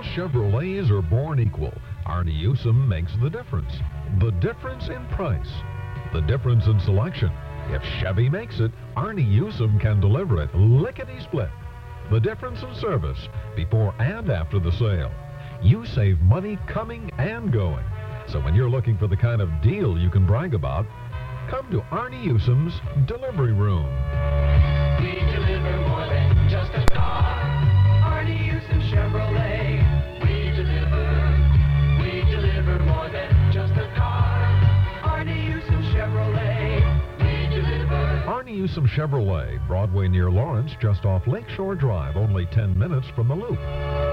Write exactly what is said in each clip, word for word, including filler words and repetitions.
Chevrolets are born equal. Arnie Usum makes the difference. The difference in price. The difference in selection. If Chevy makes it, Arnie Usum can deliver it lickety-split. The difference in service before and after the sale. You save money coming and going. So when you're looking for the kind of deal you can brag about, come to Arnie Usum's Delivery Room. We deliver more than just a car. Arnie Usum Chevrolet. We deliver. We deliver more than just a car. Arnie Usum Chevrolet. We deliver. Arnie Usum Chevrolet, Broadway near Lawrence, just off Lakeshore Drive, only ten minutes from the Loop.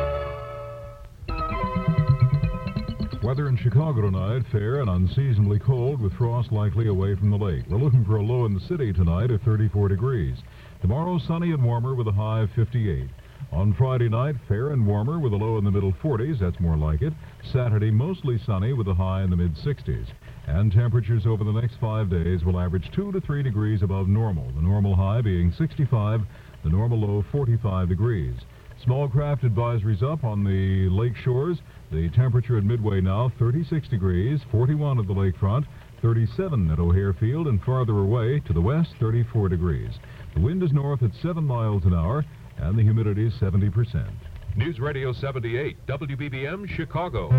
Weather in Chicago tonight, fair and unseasonably cold with frost likely away from the lake. We're looking for a low in the city tonight of thirty-four degrees. Tomorrow, sunny and warmer with a high of fifty-eight. On Friday night, fair and warmer with a low in the middle forties. That's more like it. Saturday, mostly sunny with a high in the mid-sixties. And temperatures over the next five days will average two to three degrees above normal. The normal high being sixty-five, the normal low forty-five degrees. Small craft advisories up on the lake shores. The temperature at Midway now, thirty-six degrees, forty-one at the lakefront, thirty-seven at O'Hare Field, and farther away to the west, thirty-four degrees. The wind is north at seven miles an hour, and the humidity is seventy percent. News Radio seventy-eight, W B B M, Chicago.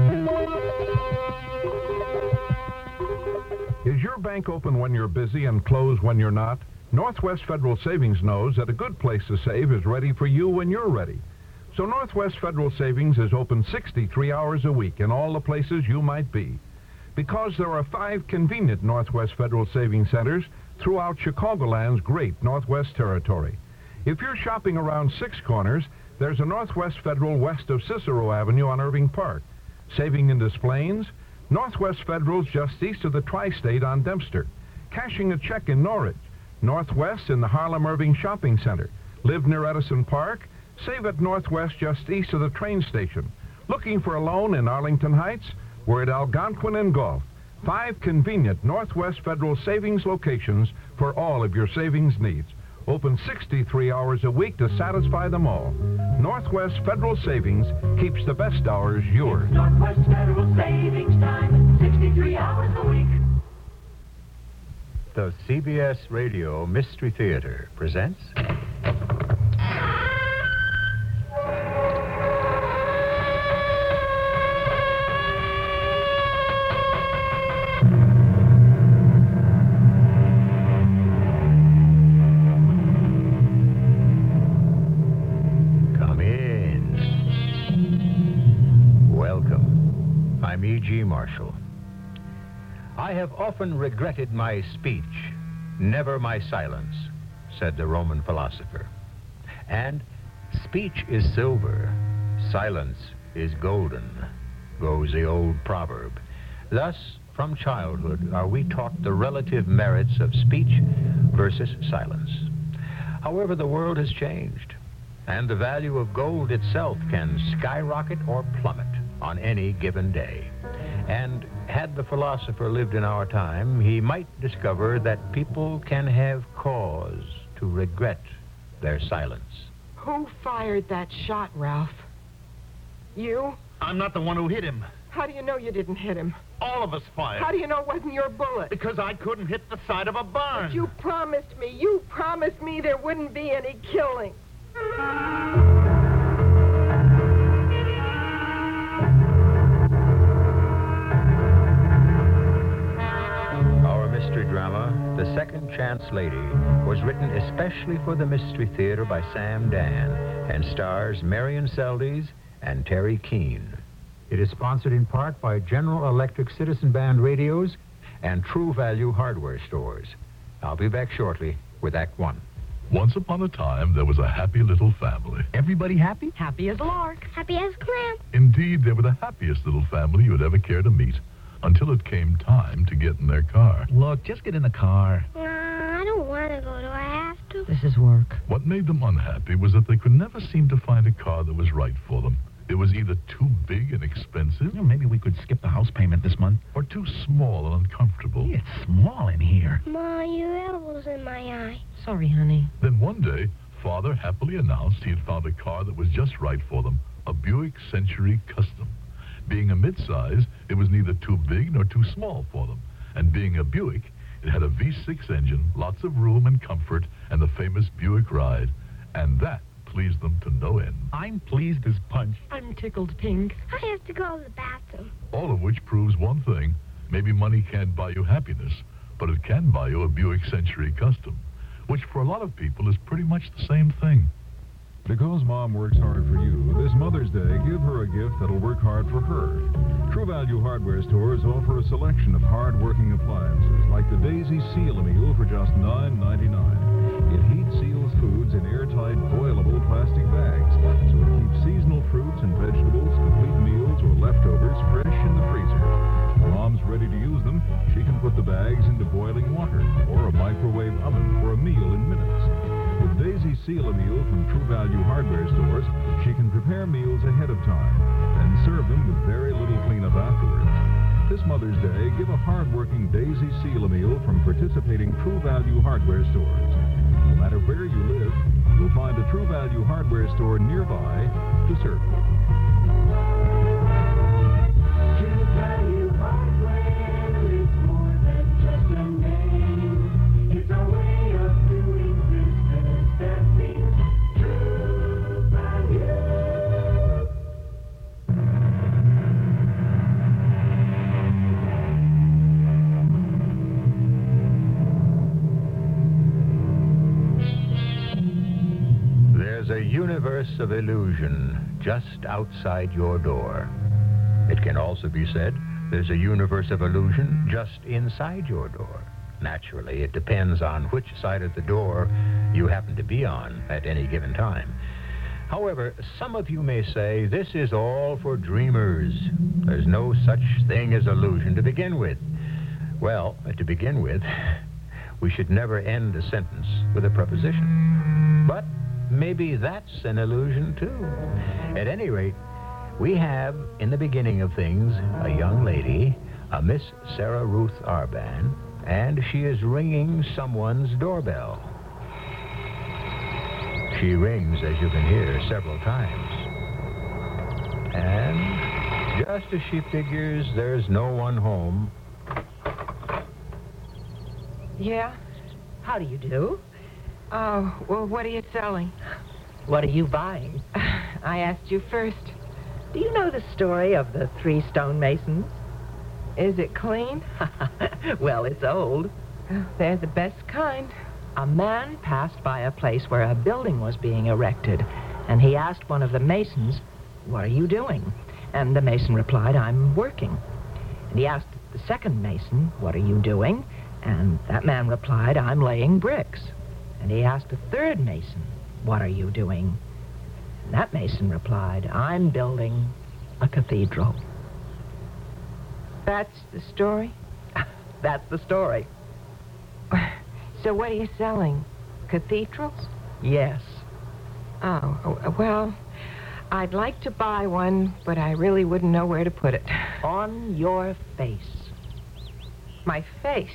Is your bank open when you're busy and closed when you're not? Northwest Federal Savings knows that a good place to save is ready for you when you're ready. So Northwest Federal Savings is open sixty-three hours a week in all the places you might be. Because there are five convenient Northwest Federal Savings Centers throughout Chicagoland's great Northwest Territory. If you're shopping around Six Corners, there's a Northwest Federal west of Cicero Avenue on Irving Park. Saving in Des Plaines, Northwest Federal's just east of the Tri-State on Dempster. Cashing a check in Norridge. Northwest in the Harlem Irving Shopping Center. Live near Edison Park? Save at Northwest just east of the train station. Looking for a loan in Arlington Heights? We're at Algonquin and Gulf. Five convenient Northwest Federal Savings locations for all of your savings needs. Open sixty-three hours a week to satisfy them all. Northwest Federal Savings keeps the best hours yours. Northwest Federal Savings Time, sixty-three hours a week. The C B S Radio Mystery Theater presents... Come in. Welcome. I'm E G. Marshall. I have often regretted my speech, never my silence, said the Roman philosopher. And speech is silver, silence is golden, goes the old proverb. Thus, from childhood, are we taught the relative merits of speech versus silence. However, the world has changed, and the value of gold itself can skyrocket or plummet on any given day. And had the philosopher lived in our time, he might discover that people can have cause to regret their silence. Who fired that shot, Ralph? You? I'm not the one who hit him. How do you know you didn't hit him? All of us fired. How do you know it wasn't your bullet? Because I couldn't hit the side of a barn. But you promised me. You promised me there wouldn't be any killing. Mystery drama, The Second Chance Lady, was written especially for the Mystery Theater by Sam Dan and stars Marion Seldes and Terry Keane. It is sponsored in part by General Electric Citizen Band radios and True Value hardware stores. I'll be back shortly with Act One. Once upon a time, there was a happy little family. Everybody happy? Happy as a lark. Happy as clam. Indeed, they were the happiest little family you would ever care to meet. Until it came time to get in their car. Look, just get in the car. Nah, I don't want to go. Do I have to? This is work. What made them unhappy was that they could never seem to find a car that was right for them. It was either too big and expensive. Well, maybe we could skip the house payment this month. Or too small and uncomfortable. Hey, it's small in here. Ma, your elbow's in my eye. Sorry, honey. Then one day, Father happily announced he had found a car that was just right for them. a Buick Century Custom. Being a midsize, it was neither too big nor too small for them. And being a Buick, it had a V six engine, lots of room and comfort, and the famous Buick ride. And that pleased them to no end. I'm pleased as punch. I'm tickled pink. I have to go to the bathroom. All of which proves one thing. Maybe money can't buy you happiness, but it can buy you a Buick Century Custom, which for a lot of people is pretty much the same thing. Because Mom works hard for you, this Mother's Day, give her a gift that'll work hard for her. True Value Hardware stores offer a selection of hard-working appliances, like the Daisy Seal-A-Meal for just nine ninety-nine. It heat seals foods in airtight, boilable plastic bags, so it keeps seasonal fruits and vegetables, complete meals, or leftovers fresh in the freezer. When Mom's ready to use them, she can put the bags into boiling water or a microwave oven for a meal in minutes. With Daisy Seal-A-Meal from True Value Hardware stores, she can prepare meals ahead of time and serve them with very little cleanup afterwards. This Mother's Day, give a hard-working Daisy Seal-A-Meal from participating True Value Hardware stores. No matter where you live, you'll find a True Value Hardware store nearby to serve you. True Value Hardware is more than just a name. It's a way of doing business that means True Value. There's a universe of illusion just outside your door. It can also be said there's a universe of illusion just inside your door. Naturally, it depends on which side of the door you happen to be on at any given time. However, some of you may say this is all for dreamers. There's no such thing as illusion to begin with. Well, to begin with, we should never end a sentence with a preposition. But maybe that's an illusion, too. At any rate, we have, in the beginning of things, a young lady, a Miss Sarah Ruth Arban, and she is ringing someone's doorbell. She rings, as you can hear, several times. And just as she figures there's no one home... Yeah? How do you do? Oh, well, what are you selling? What are you buying? I asked you first. Do you know the story of the three stonemasons? Is it clean? Well, it's old. They're the best kind. A man passed by a place where a building was being erected, and he asked one of the masons, "What are you doing?" And the mason replied, "I'm working." And he asked the second mason, "What are you doing?" And that man replied, "I'm laying bricks." And he asked the third mason, "What are you doing?" And that mason replied, "I'm building a cathedral." That's the story? That's the story. So what are you selling? Cathedrals? Yes. Oh, oh, well, I'd like to buy one, but I really wouldn't know where to put it. On your face. My face?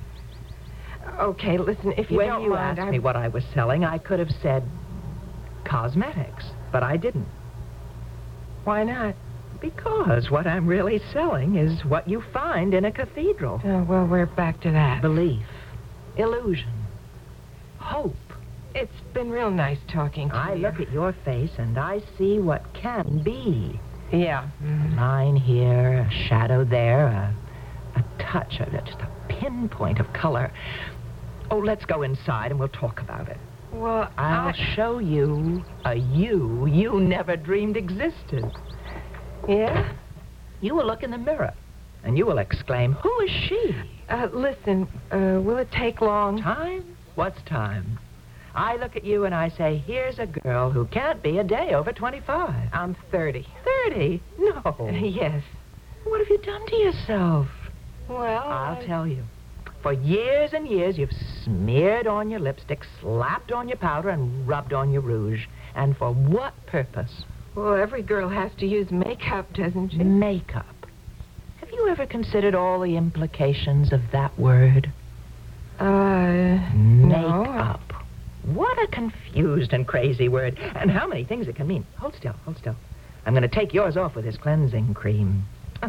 Okay, listen, if you when don't you mind, asked I'm... me what I was selling, I could have said cosmetics, but I didn't. Why not? Because what I'm really selling is what you find in a cathedral. Oh, well, we're back to that. Belief. Illusion. Hope. It's been real nice talking to I you. look at your face and I see what can be. Yeah. A line here, a shadow there, a, a touch, a, just a pinpoint of color. Oh, let's go inside and we'll talk about it. Well, I'll I... show you a you you never dreamed existed. Yeah? You will look in the mirror and you will exclaim, "Who is she?" Uh, listen, uh, will it take long? Time? What's time? I look at you and I say, here's a girl who can't be a day over twenty-five. I'm thirty. thirty? No. Yes. What have you done to yourself? Well, I'll I... tell you. For years and years, you've smeared on your lipstick, slapped on your powder, and rubbed on your rouge. And for what purpose? Well, every girl has to use makeup, doesn't she? Makeup. Have you ever considered all the implications of that word? Uh, Makeup. No. What a confused and crazy word. And how many things it can mean. Hold still, hold still. I'm going to take yours off with this cleansing cream.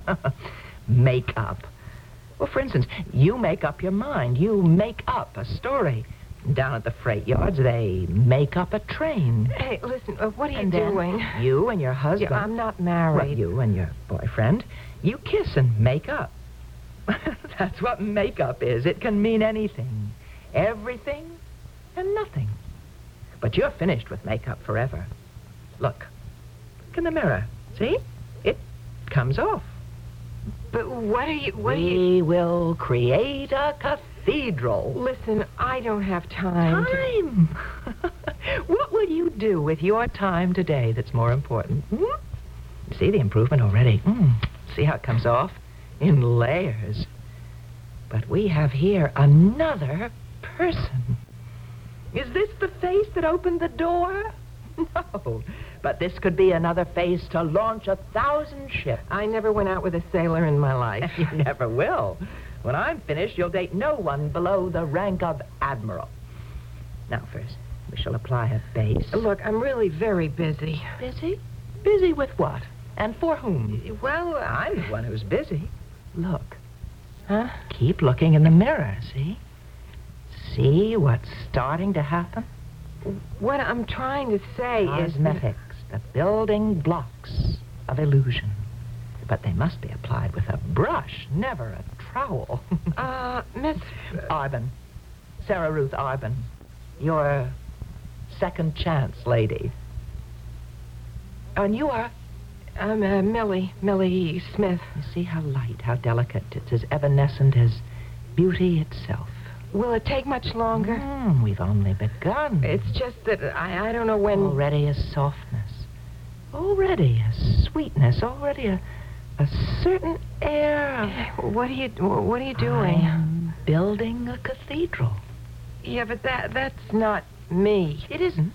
Makeup. Well, for instance, you make up your mind. You make up a story. Down at the freight yards, they make up a train. Hey, listen, uh, what are you And then doing? You and your husband. Yeah, I'm not married. Well, you and your boyfriend, you kiss and make up. That's what makeup is. It can mean anything. Everything and nothing. But you're finished with makeup forever. Look. Look in the mirror. See? It comes off. But what are you... What we are you... will create a cathedral. Listen, I don't have time. Time? What will you do with your time today that's more important? Hmm? See the improvement already? Mm. See how it comes off? In layers. But we have here another person. Is this the face that opened the door? No. But this could be another face to launch a thousand ships. I never went out with a sailor in my life. You never will. When I'm finished, you'll date no one below the rank of admiral. Now, first, we shall apply a base. Look, I'm really very busy. Busy? Busy with what? And for whom? Well, uh, I'm the one who's busy. Look. Huh? Keep looking in the mirror, see? See what's starting to happen? What I'm trying to say is... Cosmetics, the building blocks of illusion. But they must be applied with a brush, never a trowel. uh, Miss... Arbin. Sarah Ruth Arbin. Your second chance lady. And you are... I'm uh, Millie, Millie Smith. You see how light, how delicate. It's as evanescent as beauty itself. Will it take much longer? Mm, we've only begun. It's just that I, I don't know when... Already a softness. Already a sweetness. Already a, a certain air of... What are you, what are you doing? I'm building a cathedral. Yeah, but that that's not me. It isn't.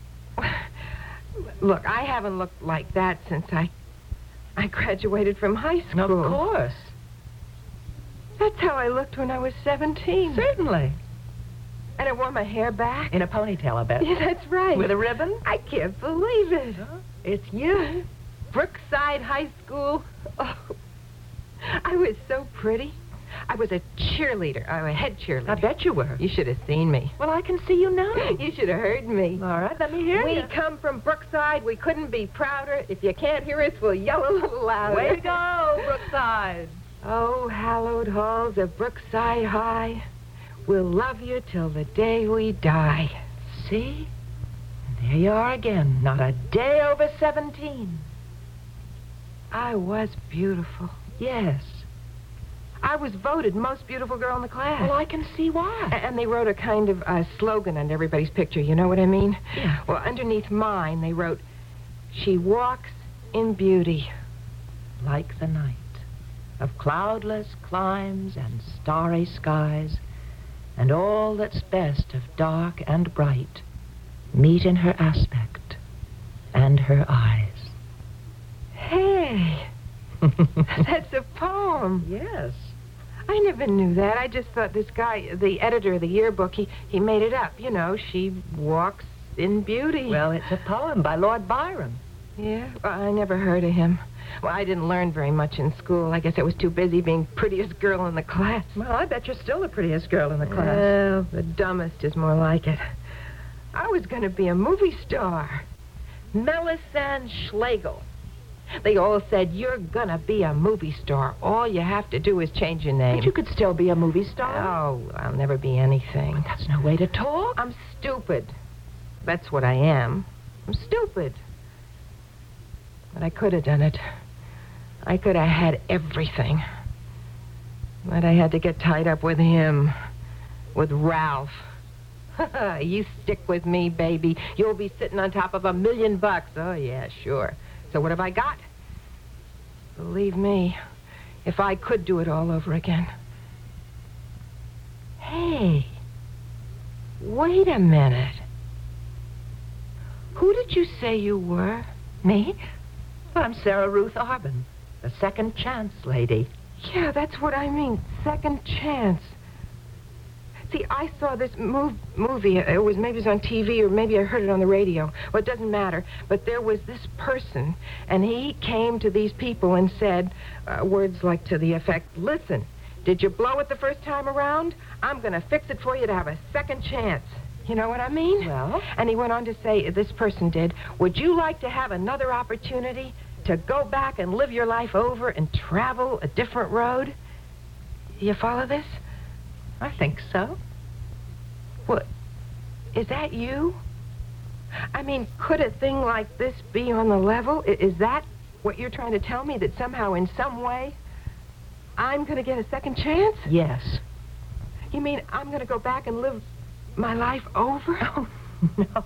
Look, I haven't looked like that since I... I graduated from high school. Of course. That's how I looked when I was seventeen. Certainly. And I wore my hair back. In a ponytail, I bet. Yeah, that's right. With a ribbon? I can't believe it. Huh? It's you. Brookside High School. Oh, I was so pretty. I was a cheerleader. I was a head cheerleader. I bet you were. You should have seen me. Well, I can see you now. You should have heard me. All right, let me hear We you. come from Brookside. We couldn't be prouder. If you can't hear us, we'll yell a little louder. Way to go, Brookside. Oh, hallowed halls of Brookside High, we'll love you till the day we die. See? There you are again, not a day over seventeen. I was beautiful. Yes. I was voted most beautiful girl in the class. Well, I can see why. A- And they wrote a kind of uh, slogan on everybody's picture. You know what I mean? Yeah. Well, underneath mine, they wrote, "She walks in beauty." Like the night of cloudless climes and starry skies, and all that's best of dark and bright meet in her aspect and her eyes. Hey, that's a poem. Yes. I never knew that. I just thought this guy, the editor of the yearbook, he, he made it up. You know, she walks in beauty. Well, it's a poem by Lord Byron. Yeah? Well, I never heard of him. Well, I didn't learn very much in school. I guess I was too busy being prettiest girl in the class. Well, I bet you're still the prettiest girl in the class. Well, the dumbest is more like it. I was going to be a movie star. Melisande Schlegel. They all said, "You're going to be a movie star. All you have to do is change your name." But you could still be a movie star. Oh, I'll never be anything. But that's no way to talk. I'm stupid. That's what I am. I'm stupid. But I could have done it. I could have had everything. But I had to get tied up with him. With Ralph. You stick with me, baby. You'll be sitting on top of a million bucks. Oh, yeah, sure. So what have I got? Believe me, if I could do it all over again. Hey, wait a minute. Who did you say you were? Me? I'm Sarah Ruth Arbin, the second chance lady. Yeah, that's what I mean. Second chance. See, I saw this mov- movie. It was maybe it was on T V or maybe I heard it on the radio. Well, it doesn't matter. But there was this person, and he came to these people and said uh, words like to the effect, "Listen, did you blow it the first time around? I'm going to fix it for you to have a second chance." You know what I mean? Well? And he went on to say, this person did, "Would you like to have another opportunity to go back and live your life over and travel a different road?" You follow this? I think so. What? Is that you? I mean, could a thing like this be on the level? I- Is that what you're trying to tell me? That somehow, in some way, I'm going to get a second chance? Yes. You mean I'm going to go back and live my life over? Oh, no.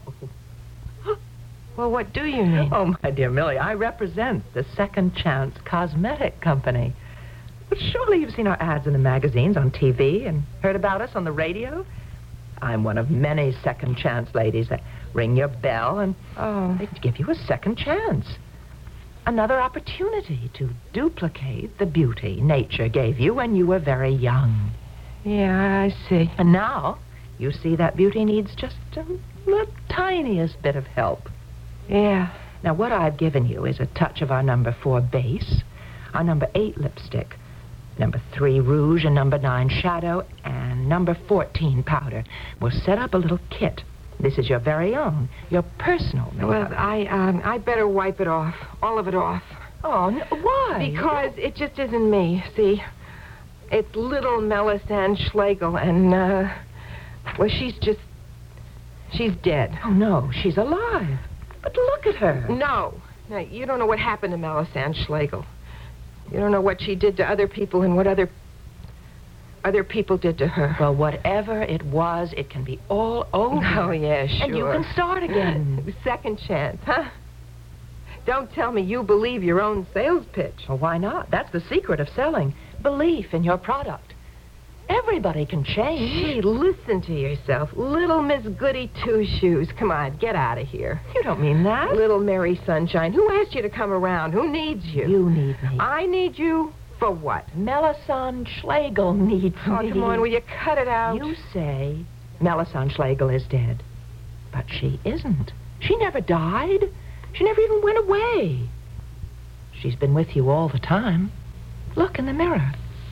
Well, what do you mean? Oh, my dear Millie, I represent the Second Chance Cosmetic Company. But surely you've seen our ads in the magazines, on T V, and heard about us on the radio. I'm one of many second chance ladies that ring your bell and Oh. they give you a second chance. Another opportunity to duplicate the beauty nature gave you when you were very young. Yeah, I see. And now you see that beauty needs just a, the tiniest bit of help. Yeah. Now, what I've given you is a touch of our number four base, our number eight lipstick, number three rouge, and number nine shadow, and number fourteen powder. We'll set up a little kit. This is your very own, your personal makeup. Well, I, um, I better wipe it off. All of it off. Oh, no, why? Because it just isn't me, see? It's little Melisande Schlegel, and, uh, well, she's just, she's dead. Oh, no, she's alive. But look at her. No. No, you don't know what happened to Melisande Schlegel. You don't know what she did to other people and what other other people did to her. Well, whatever it was, it can be all over. Oh, yeah, sure. And you can start again. Second chance, huh? Don't tell me you believe your own sales pitch. Well, why not? That's the secret of selling. Belief in your product. Everybody can change. Gee, listen to yourself. Little Miss Goody Two-Shoes. Come on, get out of here. You don't mean that. Little Mary Sunshine. Who asked you to come around? Who needs you? You need me. I need you for what? Melisande Schlegel needs Oh, me. come on, will you cut it out? You say Melisande Schlegel is dead. But she isn't. She never died. She never even went away. She's been with you all the time. Look in the mirror.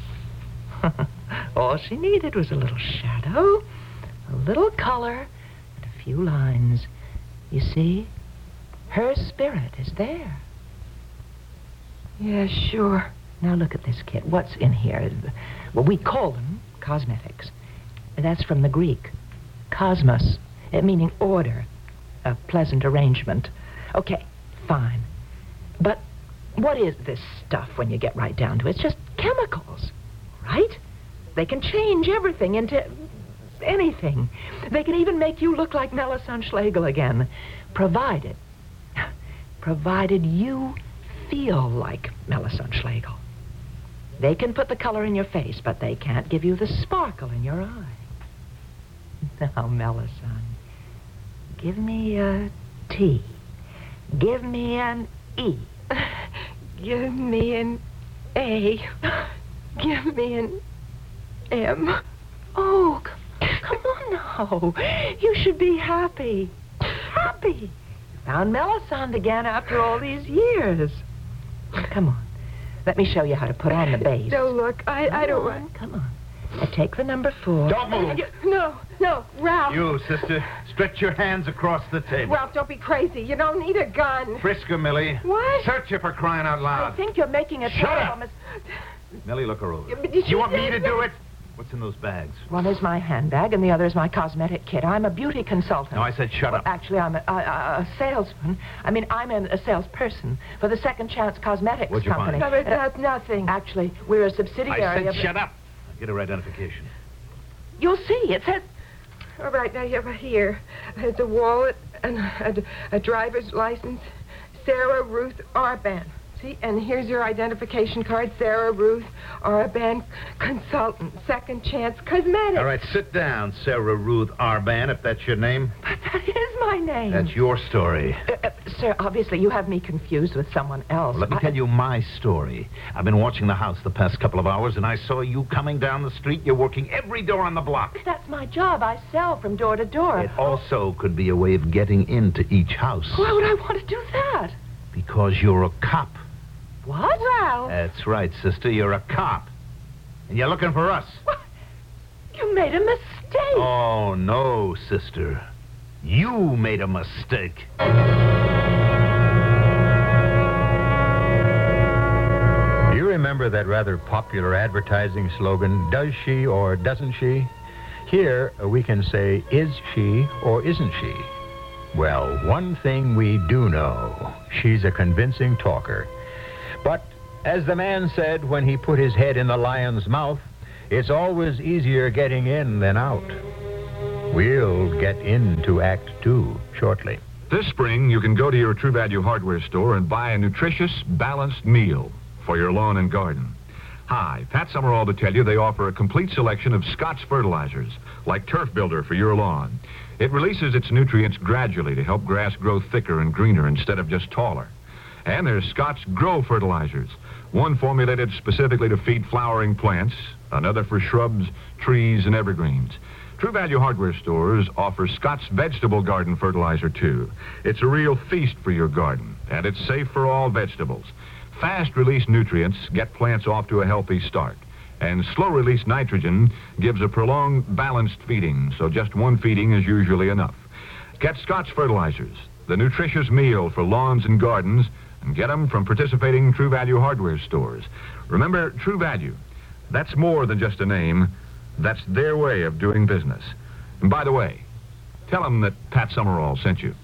All she needed was a little shadow, a little color, and a few lines. You see, her spirit is there. Yeah, sure. Now look at this kit. What's in here? Well, we call them cosmetics. That's from the Greek. Cosmos, it meaning order, a pleasant arrangement. Okay, fine. But what is this stuff when you get right down to it? It's just chemicals, right? They can change everything into anything. They can even make you look like Melisande Schlegel again, provided, provided you feel like Melisande Schlegel. They can put the color in your face, but they can't give you the sparkle in your eye. Now, Melisande, give me a T. Give me an E. Give me an A. Give me an M. Oh, c- come on now. You should be happy. Happy. You found Melisande again after all these years. Come on. Let me show you how to put on the base. No, look, I, I don't Come on, want... Come on. Now take the number four. Don't move. No, no, Ralph. You, sister, stretch your hands across the table. Ralph, don't be crazy. You don't need a gun. Frisk her, Millie. What? Search her for crying out I loud. think you're making a Shut terrible up. mis- Millie, look her over. Yeah, but did you you want me say to that- do it? What's in those bags? One is my handbag, and the other is my cosmetic kit. I'm a beauty consultant. No, I said shut Well, up. actually, I'm a, a, a salesman. I mean, I'm a, a salesperson for the Second Chance Cosmetics What'd you Company. find? No, but Uh, that's nothing. Actually, we're a subsidiary I said of... shut up. Get her identification. You'll see. It says... All right, now here, here. It's a wallet and a, a driver's license. Sarah Ruth Arban. See, and here's your identification card, Sarah Ruth, Arban, consultant, Second Chance Cosmetics. All right, sit down, Sarah Ruth Arban, if that's your name. But that is my name. That's your story. Uh, uh, sir, obviously you have me confused with someone else. Let me I... tell you my story. I've been watching the house the past couple of hours, and I saw you coming down the street. You're working every door on the block. That's my job. I sell from door to door. It also could be a way of getting into each house. Why would I want to do that? Because you're a cop. What? Ralph. That's right, sister. You're a cop. And you're looking for us. What? You made a mistake. Oh, no, sister. You made a mistake. You remember that rather popular advertising slogan, does she or doesn't she? Here, uh, we can say, is she or isn't she? Well, one thing we do know, she's a convincing talker. But, as the man said when he put his head in the lion's mouth, it's always easier getting in than out. We'll get into Act Two shortly. This spring, you can go to your True Value hardware store and buy a nutritious, balanced meal for your lawn and garden. Hi, Pat Summerall to tell you they offer a complete selection of Scotts fertilizers, like Turf Builder for your lawn. It releases its nutrients gradually to help grass grow thicker and greener instead of just taller. And there's Scotts Grow fertilizers, one formulated specifically to feed flowering plants, another for shrubs, trees, and evergreens. True Value hardware stores offer Scotts Vegetable Garden Fertilizer, too. It's a real feast for your garden, and it's safe for all vegetables. Fast-release nutrients get plants off to a healthy start, and slow-release nitrogen gives a prolonged, balanced feeding, so just one feeding is usually enough. Get Scotts fertilizers, the nutritious meal for lawns and gardens, and get them from participating True Value hardware stores. Remember, True Value, that's more than just a name. That's their way of doing business. And by the way, tell them that Pat Summerall sent you.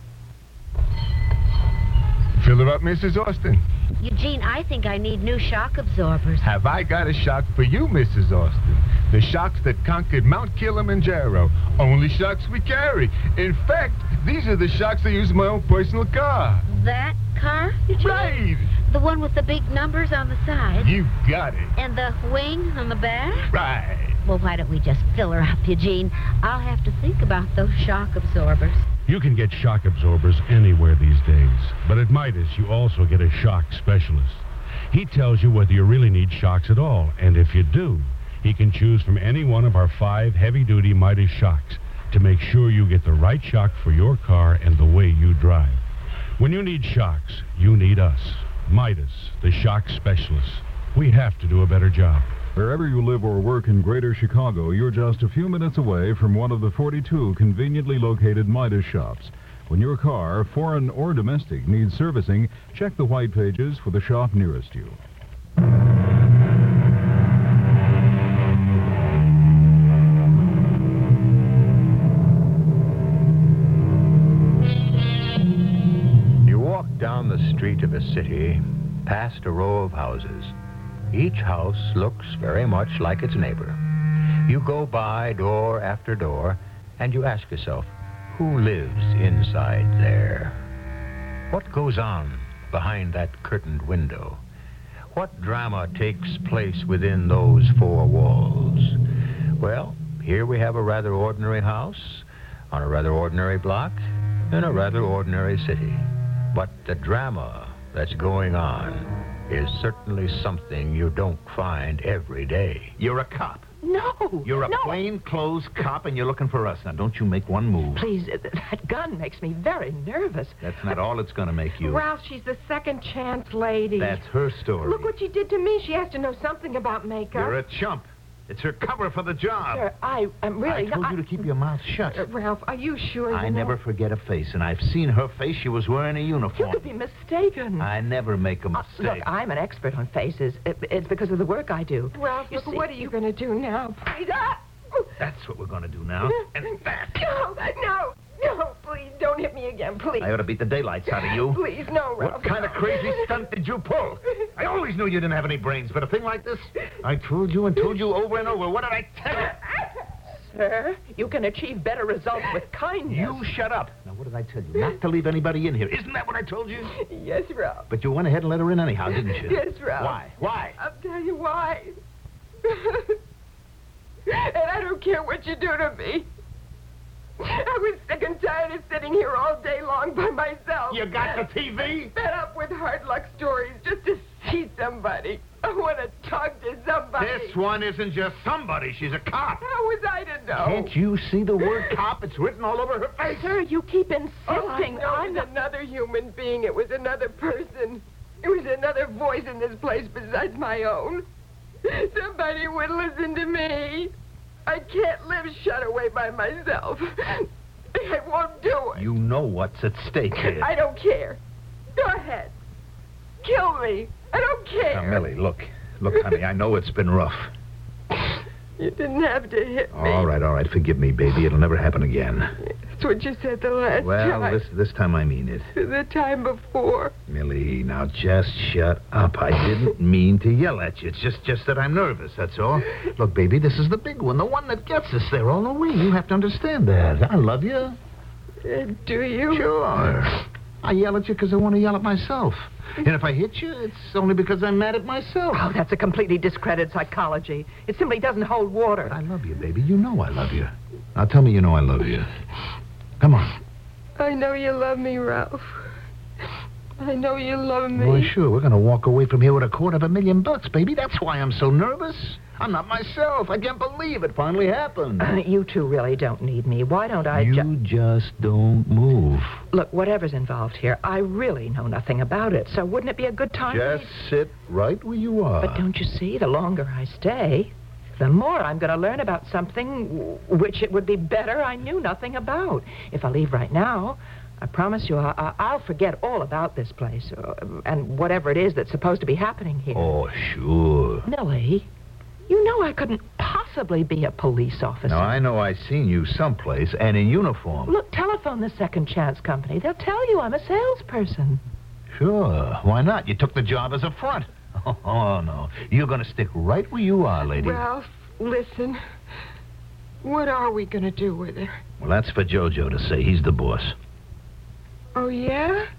Fill her up, Missus Austin. Eugene, I think I need new shock absorbers. Have I got a shock for you, Missus Austin? The shocks that conquered Mount Kilimanjaro. Only shocks we carry. In fact, these are the shocks I use in my own personal car. That car, Eugene? Right. The one with the big numbers on the side. You got it. And the wing on the back? Right. Well, why don't we just fill her up, Eugene? I'll have to think about those shock absorbers. You can get shock absorbers anywhere these days, but at Midas you also get a shock specialist. He tells you whether you really need shocks at all, and if you do, he can choose from any one of our five heavy-duty Midas shocks to make sure you get the right shock for your car and the way you drive. When you need shocks, you need us. Midas, the shock specialist. We have to do a better job. Wherever you live or work in Greater Chicago, you're just a few minutes away from one of the forty-two conveniently located Midas shops. When your car, foreign or domestic, needs servicing, check the white pages for the shop nearest you. You walk down the street of a city, past a row of houses. Each house looks very much like its neighbor. You go by door after door, and you ask yourself, who lives inside there? What goes on behind that curtained window? What drama takes place within those four walls? Well, here we have a rather ordinary house, on a rather ordinary block, in a rather ordinary city. But the drama that's going on is certainly something you don't find every day. You're a cop. No. You're a no. plainclothes cop, and you're looking for us. Now, don't you make one move. Please, uh, that gun makes me very nervous. That's not all it's going to make you. Ralph, she's the second chance lady. That's her story. Look what she did to me. She has to know something about makeup. You're a chump. It's her cover for the job. Sir, I am really... I told no, you to keep your mouth shut. Uh, Ralph, are you sure I you know? never forget a face, and I've seen her face. She was wearing a uniform. You could be mistaken. I never make a Uh, mistake. look, I'm an expert on faces. It, it's because of the work I do. Ralph, You look, see- what are you going to do now? Please, ah! That's what we're going to do now. And that. No, no, no, please, don't hit me again, please. I ought to beat the daylights out of you. Please, no, Ralph. What kind of crazy stunt did you pull? I always knew you didn't have any brains, but a thing like this? I told you and told you over and over. What did I tell you? Sir, you can achieve better results with kindness. You shut up. Now, what did I tell you? Not to leave anybody in here. Isn't that what I told you? Yes, Ralph. But you went ahead and let her in anyhow, didn't you? Yes, Ralph. Why? Why? I'll tell you why. And I don't care what you do to me. I was sick and tired of sitting here all day long by myself. You got the T V? Fed up with hard luck stories just to see somebody. I want to talk to somebody. This one isn't just somebody. She's a cop. How was I to know? Can't you see the word cop? It's written all over her face. Sir, you keep insisting. Oh, I know I'm not... another human being. It was another person. It was another voice in this place besides my own. Somebody would listen to me. I can't live shut away by myself. I won't do it. You know what's at stake here. I don't care. Go ahead. Kill me. I don't care. Now, Millie, look. Look, honey, I know it's been rough. You didn't have to hit me. All right, all right. Forgive me, baby. It'll never happen again. That's what you said the last well, time. Well, this, this time I mean it. The time before. Millie, now just shut up. I didn't mean to yell at you. It's just, just that I'm nervous, that's all. Look, baby, this is the big one, the one that gets us there all the way. You have to understand that. I love you. Uh, do you? Sure. I yell at you because I want to yell at myself. And if I hit you, it's only because I'm mad at myself. Oh, that's a completely discredited psychology. It simply doesn't hold water. I love you, baby. You know I love you. Now tell me you know I love you. Come on. I know you love me, Ralph. I know you love me. Boy, sure. We're going to walk away from here with a quarter of a million bucks, baby. That's why I'm so nervous. I'm not myself. I can't believe it finally happened. Uh, you two really don't need me. Why don't I You ju- just don't move. Look, whatever's involved here, I really know nothing about it. So wouldn't it be a good time Just for me? sit right where you are. But don't you see, the longer I stay, the more I'm going to learn about something w- which it would be better I knew nothing about. If I leave right now, I promise you I- I- I'll forget all about this place uh, and whatever it is that's supposed to be happening here. Oh, sure. Millie, you know I couldn't possibly be a police officer. Now, I know I seen you someplace and in uniform. Look, telephone the Second Chance Company. They'll tell you I'm a salesperson. Sure. Why not? You took the job as a front. Oh, no. You're going to stick right where you are, lady. Ralph, listen. What are we going to do with her? Well, that's for Jojo to say. He's the boss. Oh, yeah?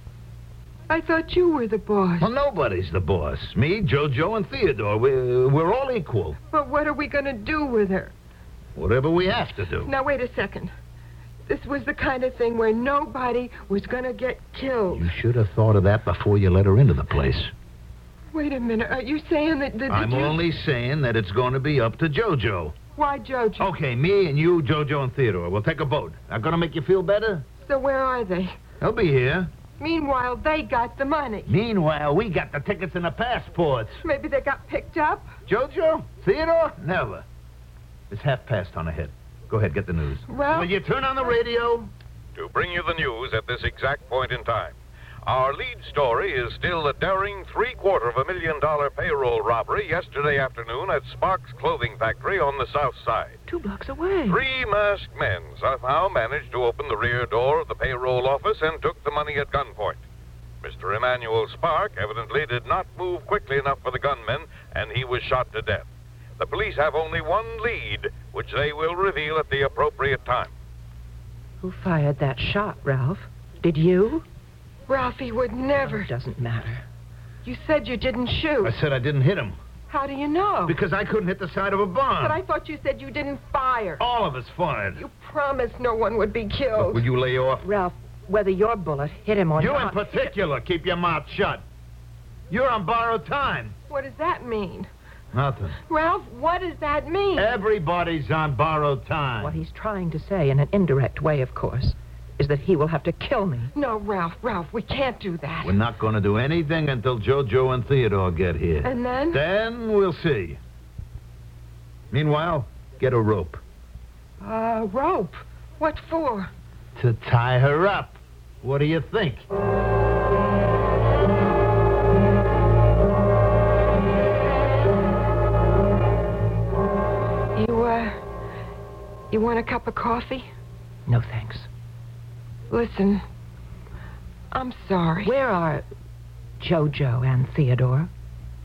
I thought you were the boss. Well, nobody's the boss. Me, Jojo, and Theodore. We're, we're all equal. But what are we going to do with her? Whatever we have to do. Now, wait a second. This was the kind of thing where nobody was going to get killed. You should have thought of that before you let her into the place. Wait a minute. Are you saying that... that I'm you... only saying that it's going to be up to Jojo. Why, Jojo? Okay, me and you, Jojo, and Theodore. We'll take a boat. That going to make you feel better? So where are they? They'll be here. Meanwhile, they got the money. Meanwhile, we got the tickets and the passports. Maybe they got picked up? Jojo? Theodore? Never. It's half past on ahead. Go ahead, get the news. Well... Will you turn on the radio? To bring you the news at this exact point in time. Our lead story is still the daring three-quarter of a million dollar payroll robbery yesterday afternoon at Sparks Clothing Factory on the south side. Two blocks away. Three masked men somehow managed to open the rear door of the payroll office and took the money at gunpoint. Mister Emmanuel Spark evidently did not move quickly enough for the gunmen, and he was shot to death. The police have only one lead, which they will reveal at the appropriate time. Who fired that shot, Ralph? Did you? Ralphie would never. It doesn't matter. You said you didn't shoot. I said I didn't hit him. How do you know? Because I couldn't hit the side of a barn. But I thought you said you didn't fire. All of us fired. You promised no one would be killed. Look, will you lay off? Ralph, whether your bullet hit him or you not... You in particular, keep your mouth shut. You're on borrowed time. What does that mean? Nothing. Ralph, what does that mean? Everybody's on borrowed time. What he's trying to say, in an indirect way, of course, is that he will have to kill me. No, Ralph, Ralph, we can't do that. We're not going to do anything until Jojo and Theodore get here. And then? Then we'll see. Meanwhile, get a rope. Uh, rope? What for? To tie her up. What do you think? You, uh, you want a cup of coffee? No, thanks. Listen, I'm sorry. Where are Jojo and Theodore?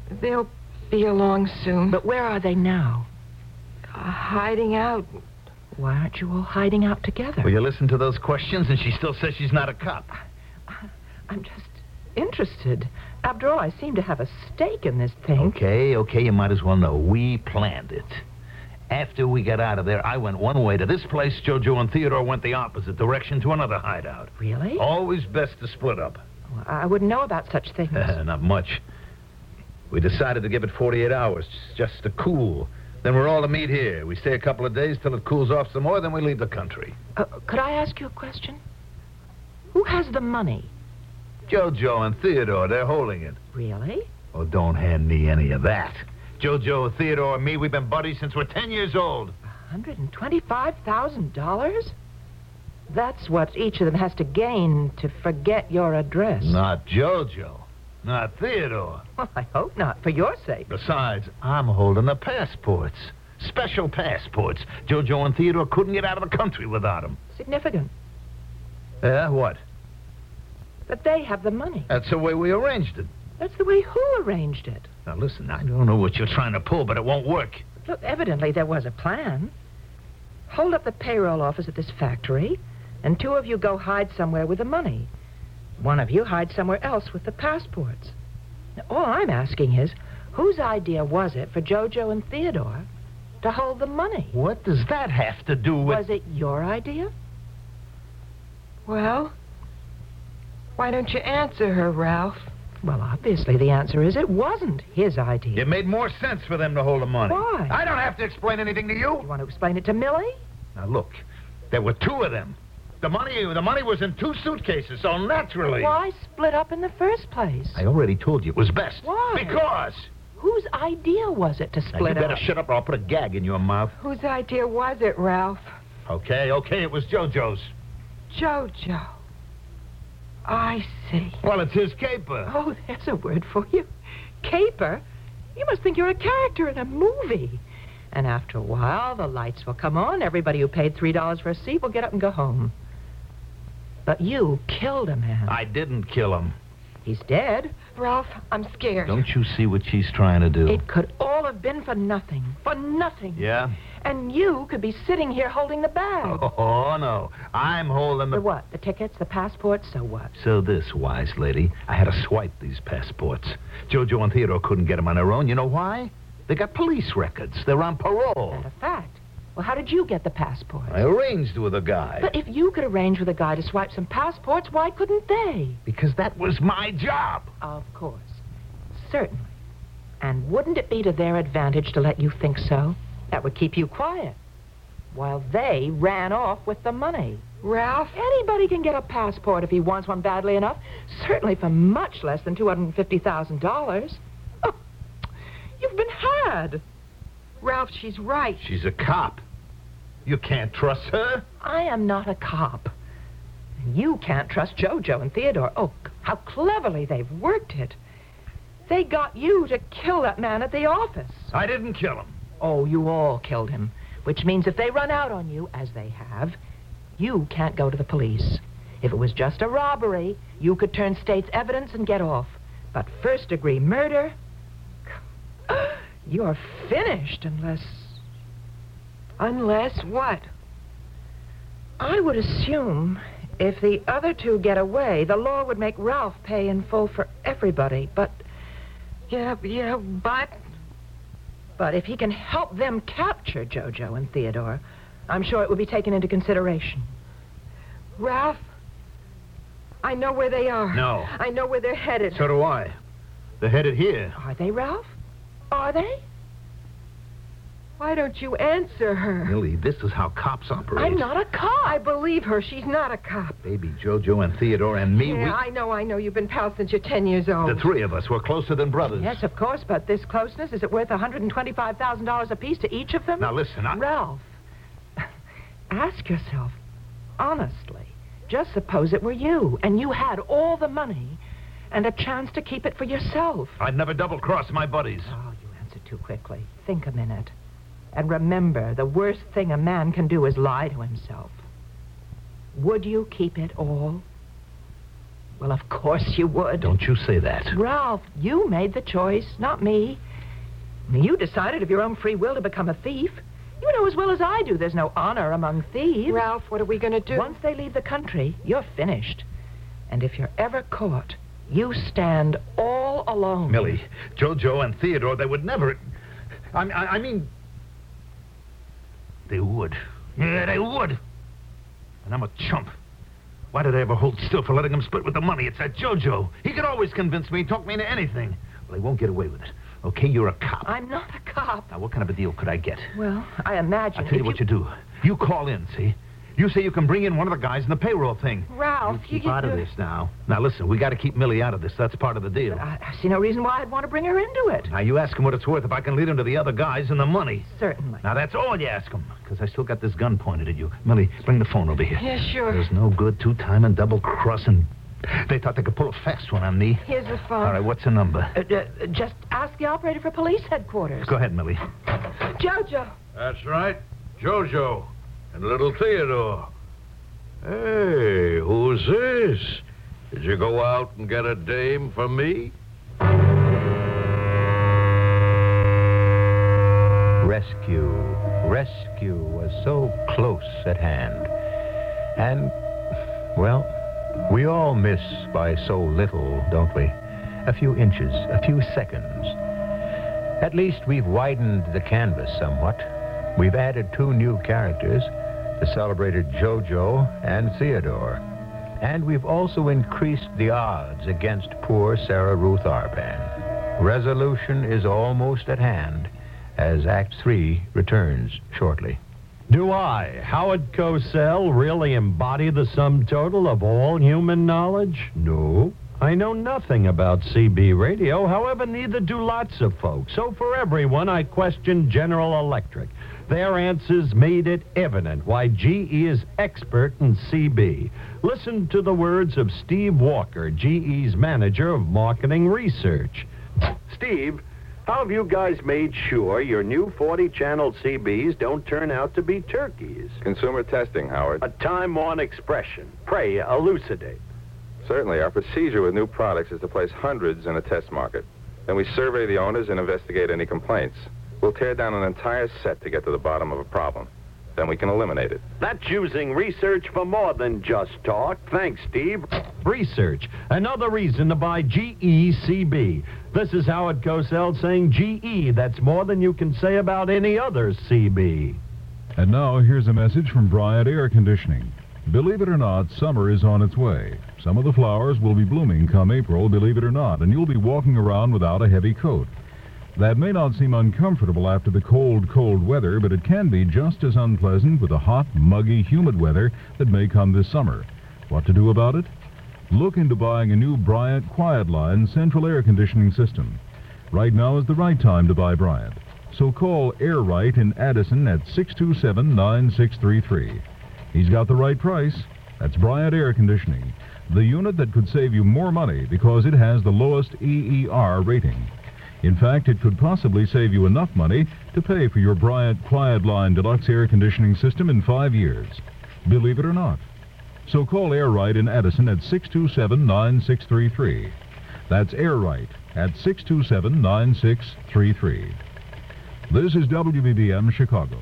They'll be along soon. But where are they now? Uh, hiding out Why aren't you all hiding out together? Will you listen to those questions? And she still says she's not a cop. I'm just interested. After all, I seem to have a stake in this thing. Okay, okay, you might as well know. We planned it. After we got out of there, I went one way to this place. Jojo and Theodore went the opposite direction to another hideout. Really? Always best to split up. Well, I wouldn't know about such things. Not much. We decided to give it forty-eight hours, just to cool. Then we're all to meet here. We stay a couple of days till it cools off some more, then we leave the country. Uh, could I ask you a question? Who has the money? Jojo and Theodore, they're holding it. Really? Oh, don't hand me any of that. Jojo, Theodore, and me, we've been buddies since we're ten years old. one hundred twenty-five thousand dollars? That's what each of them has to gain to forget your address. Not Jojo. Not Theodore. Well, I hope not, for your sake. Besides, I'm holding the passports. Special passports. Jojo and Theodore couldn't get out of the country without them. Significant. Yeah, what? That they have the money. That's the way we arranged it. That's the way who arranged it? Now, listen, I don't know what you're trying to pull, but it won't work. Look, evidently there was a plan. Hold up the payroll office at this factory, and two of you go hide somewhere with the money. One of you hides somewhere else with the passports. Now, all I'm asking is, whose idea was it for Jojo and Theodore to hold the money? What does that have to do with... Was it your idea? Well, why don't you answer her, Ralph? Well, obviously the answer is it wasn't his idea. It made more sense for them to hold the money. Why? I don't have to explain anything to you. You want to explain it to Millie? Now, look, there were two of them. The money the money was in two suitcases, so naturally... Why split up in the first place? I already told you it was best. Why? Because... Whose idea was it to split now, you better up? shut up or I'll put a gag in your mouth. Whose idea was it, Ralph? Okay, okay, it was Jojo's. Jojo. I see. Well, it's his caper. Oh, there's a word for you. Caper? You must think you're a character in a movie. And after a while, the lights will come on. Everybody who paid three dollars for a seat will get up and go home. But you killed a man. I didn't kill him. He's dead. Ralph, I'm scared. Don't you see what she's trying to do? It could all have been for nothing. For nothing. Yeah? And you could be sitting here holding the bag. Oh, oh, no. I'm holding the... The what? The tickets? The passports? So what? So this, wise lady, I had to swipe these passports. Jojo and Theodore couldn't get them on their own. You know why? They got police records. They're on parole. That's a fact. Well, how did you get the passport? I arranged with a guy. But if you could arrange with a guy to swipe some passports, why couldn't they? Because that was my job. Of course. Certainly. And wouldn't it be to their advantage to let you think so? That would keep you quiet. While they ran off with the money. Ralph? Anybody can get a passport if he wants one badly enough. Certainly for much less than two hundred fifty thousand dollars. Oh, you've been had. Ralph, she's right. She's a cop. You can't trust her? I am not a cop. You can't trust Jojo and Theodore. Oh, how cleverly they've worked it. They got you to kill that man at the office. I didn't kill him. Oh, you all killed him. Which means if they run out on you, as they have, you can't go to the police. If it was just a robbery, you could turn state's evidence and get off. But first-degree murder... You're finished unless... Unless what? I would assume if the other two get away, the law would make Ralph pay in full for everybody. But... Yeah, yeah, but... But if he can help them capture Jojo and Theodore, I'm sure it would be taken into consideration. Ralph, I know where they are. No. I know where they're headed. So do I. They're headed here. Are they, Ralph? Are they? Why don't you answer her? Millie, this is how cops operate. I'm not a cop. I believe her. She's not a cop. Baby Jojo and Theodore and me, yeah, we... I know, I know. You've been pals since you're ten years old. The three of us were closer than brothers. Yes, of course, but this closeness, is it worth one hundred twenty-five thousand dollars apiece to each of them? Now, listen, I... Ralph, ask yourself, honestly, just suppose it were you, and you had all the money and a chance to keep it for yourself. I'd never double-cross my buddies. Oh, you answered too quickly. Think a minute. And remember, the worst thing a man can do is lie to himself. Would you keep it all? Well, of course you would. Don't you say that. Ralph, you made the choice, not me. You decided of your own free will to become a thief. You know as well as I do there's no honor among thieves. Ralph, what are we going to do? Once they leave the country, you're finished. And if you're ever caught, you stand all alone. Millie, Jojo and Theodore, they would never... I, I, I mean... They would. Yeah, they would. And I'm a chump. Why did I ever hold still for letting him split with the money? It's that Jojo. He could always convince me, talk me into anything. Well, he won't get away with it. Okay, you're a cop. I'm not a cop. Now, what kind of a deal could I get? Well, I imagine... I'll tell you what you... you do. You call in, see? You say you can bring in one of the guys in the payroll thing. Ralph, you keep you, out you, of this now. Now, listen, we got to keep Millie out of this. That's part of the deal. I, I see no reason why I'd want to bring her into it. Now, you ask him what it's worth if I can lead him to the other guys and the money. Certainly. Now, that's all you ask him, because I still got this gun pointed at you. Millie, bring the phone over here. Yeah, sure. There's no good two-timing, double-crossing. They thought they could pull a fast one on me. Here's the phone. All right, what's the number? Uh, uh, just ask the operator for police headquarters. Go ahead, Millie. Jojo. That's right. Jojo. And little Theodore. Hey, who's this? Did you go out and get a dame for me? Rescue. Rescue was so close at hand. And, well, we all miss by so little, don't we? A few inches, a few seconds. At least we've widened the canvas somewhat. We've added two new characters, the celebrated Jojo and Theodore. And we've also increased the odds against poor Sarah Ruth Arban. Resolution is almost at hand as Act Three returns shortly. Do I, Howard Cosell, really embody the sum total of all human knowledge? No. I know nothing about C B radio. However, neither do lots of folks. So for everyone, I question General Electric. Their answers made it evident why G E is expert in C B. Listen to the words of Steve Walker, G E's manager of marketing research. Steve, how have you guys made sure your new forty-channel C Bs don't turn out to be turkeys? Consumer testing, Howard. A time-worn expression. Pray, elucidate. Certainly. Our procedure with new products is to place hundreds in a test market. Then we survey the owners and investigate any complaints. We'll tear down an entire set to get to the bottom of a problem. Then we can eliminate it. That's using research for more than just talk. Thanks, Steve. Research. Another reason to buy G E C B. This is Howard Cosell saying G E. That's more than you can say about any other C B. And now, here's a message from Bryant Air Conditioning. Believe it or not, summer is on its way. Some of the flowers will be blooming come April, believe it or not, and you'll be walking around without a heavy coat. That may not seem uncomfortable after the cold, cold weather, but it can be just as unpleasant with the hot, muggy, humid weather that may come this summer. What to do about it? Look into buying a new Bryant Quiet Line central air conditioning system. Right now is the right time to buy Bryant. So call Air Right in Addison at six two seven, nine six three three. He's got the right price. That's Bryant Air Conditioning, the unit that could save you more money because it has the lowest E E R rating. In fact, it could possibly save you enough money to pay for your Bryant Quiet Line Deluxe Air Conditioning System in five years. Believe it or not. So call Air Right in Addison at six two seven, nine six three three. That's Air Right at six two seven, nine six three three. This is W B B M Chicago.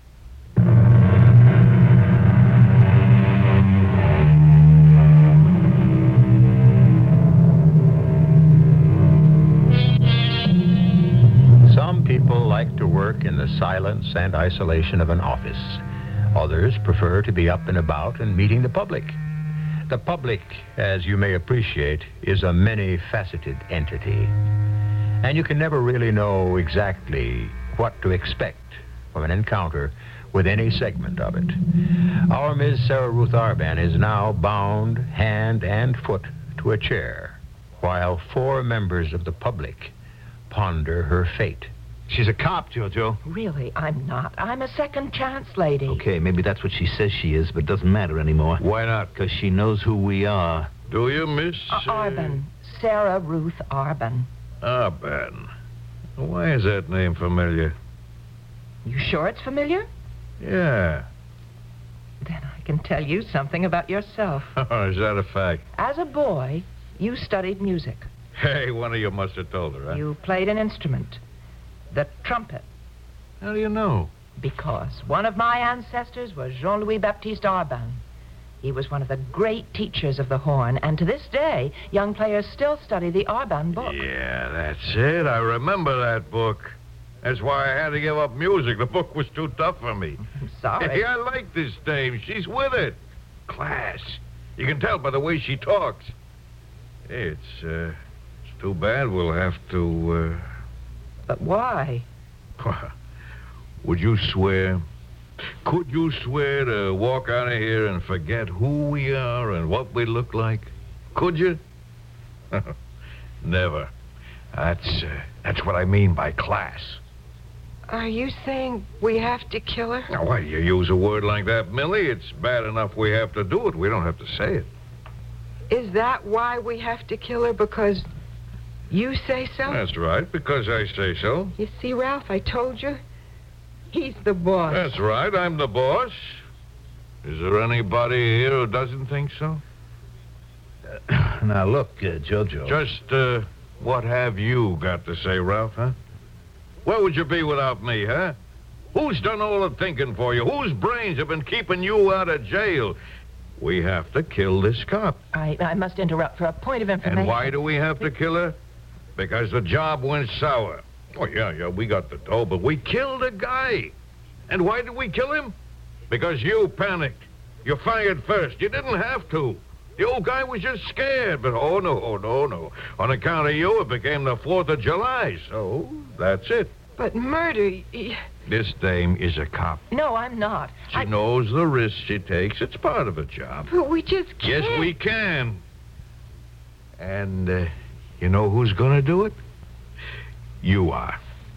Some people like to work in the silence and isolation of an office. Others prefer to be up and about and meeting the public. The public, as you may appreciate, is a many-faceted entity. And you can never really know exactly what to expect from an encounter with any segment of it. Our Miss Sarah Ruth Arban is now bound hand and foot to a chair, while four members of the public ponder her fate. She's a cop, Jojo. Really, I'm not. I'm a second chance lady. Okay, maybe that's what she says she is, but it doesn't matter anymore. Why not? Because she knows who we are. Do you, Miss... Uh, Arban. Sarah Ruth Arban. Arban. Why is that name familiar? You sure it's familiar? Yeah. Then I can tell you something about yourself. Oh, is that a fact? As a boy, you studied music. Hey, one of you must have told her, huh? You played an instrument. The trumpet. How do you know? Because one of my ancestors was Jean-Louis Baptiste Arbin. He was one of the great teachers of the horn, and to this day, young players still study the Arbin book. Yeah, that's it. I remember that book. That's why I had to give up music. The book was too tough for me. I'm sorry. Hey, I like this dame. She's with it. Class. You can tell by the way she talks. Hey, it's, uh, it's too bad we'll have to, uh... But why? Would you swear? Could you swear to walk out of here and forget who we are and what we look like? Could you? Never. That's, uh, that's what I mean by class. Are you saying we have to kill her? Now, why do you use a word like that, Millie? It's bad enough we have to do it. We don't have to say it. Is that why we have to kill her? Because you say so? That's right, because I say so. You see, Ralph, I told you. He's the boss. That's right, I'm the boss. Is there anybody here who doesn't think so? Uh, now, look, uh, Jojo. Just, uh, what have you got to say, Ralph, huh? Where would you be without me, huh? Who's done all the thinking for you? Whose brains have been keeping you out of jail? We have to kill this cop. I, I must interrupt for a point of information. And why do we have to kill her? Because the job went sour. Oh, yeah, yeah, we got the dough, but we killed a guy. And why did we kill him? Because you panicked. You fired first. You didn't have to. The old guy was just scared, but oh, no, oh, no, no. On account of you, it became the fourth of July, so that's it. But murder... y- This dame is a cop. No, I'm not. She I... knows the risk she takes. It's part of a job. But we just can't. Yes, we can. And uh, you know who's going to do it? You are.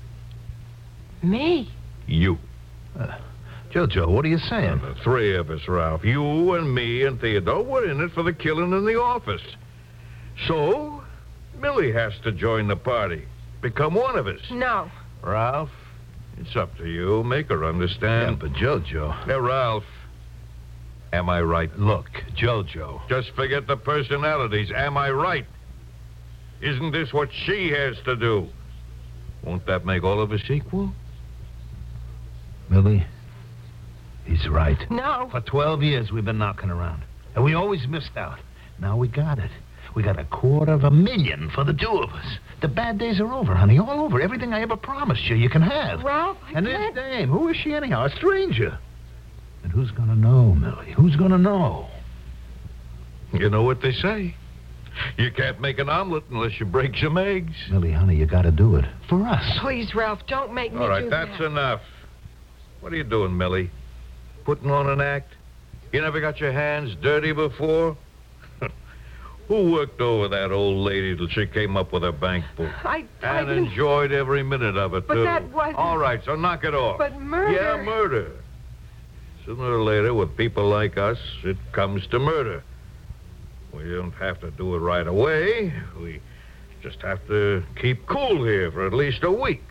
Me? You. Uh, Jojo, what are you saying? Uh, the three of us, Ralph. You and me and Theodore, we're in it for the killing in the office. So, Millie has to join the party. Become one of us. No. Ralph, it's up to you. Make her understand. Yeah, but Jojo... Hey, Ralph. Am I right? Look, Jojo... Just forget the personalities. Am I right? Isn't this what she has to do? Won't that make all of us equal? Millie, he's right. No. For twelve years we've been knocking around. And we always missed out. Now we got it. We got a quarter of a million for the two of us. The bad days are over, honey. All over. Everything I ever promised you, you can have. Ralph, I And this can't... dame, who is she anyhow? A stranger. And who's gonna know, Millie? Who's gonna know? You know what they say. You can't make an omelet unless you break some eggs. Millie, honey, you gotta do it. For us. Please, Ralph, don't make me All right, do that's that. enough. What are you doing, Millie? Putting on an act? You never got your hands dirty before? Who worked over that old lady till she came up with her bank book? I... I And didn't- enjoyed every minute of it, But too. that wasn't- All right, so knock it off. But murder... Yeah, murder. Sooner or later, with people like us, it comes to murder. We don't have to do it right away. We just have to keep cool here for at least a week.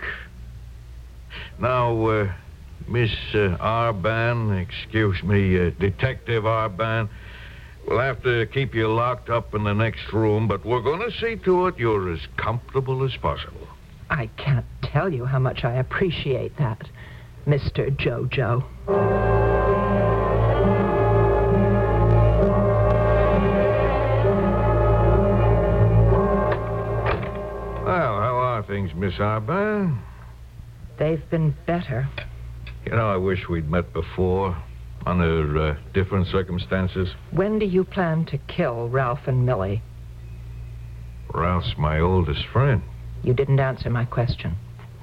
Now, uh, Miss uh, Arbin, excuse me, uh, Detective Arbin, we'll have to keep you locked up in the next room, but we're going to see to it you're as comfortable as possible. I can't tell you how much I appreciate that, Mister Jojo. Well, how are things, Miss Arbin? They've been better. You know, I wish we'd met before, under uh, different circumstances. When do you plan to kill Ralph and Millie? Ralph's my oldest friend. You didn't answer my question.